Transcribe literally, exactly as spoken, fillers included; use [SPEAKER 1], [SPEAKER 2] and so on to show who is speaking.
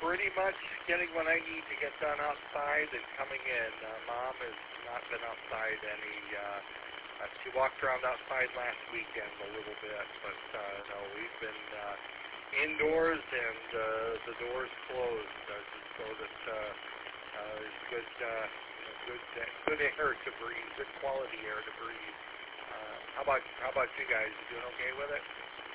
[SPEAKER 1] pretty much getting what I need to get done outside and coming in. Uh, Mom has not been outside any. Uh, uh, she walked around outside last weekend a little bit, but uh, no, we've been uh, indoors and uh, the doors closed uh, just so that uh, uh, there's good, uh, you know, good, uh, good air to breathe, good quality air to breathe. Uh, how about how about you guys? You doing okay with it?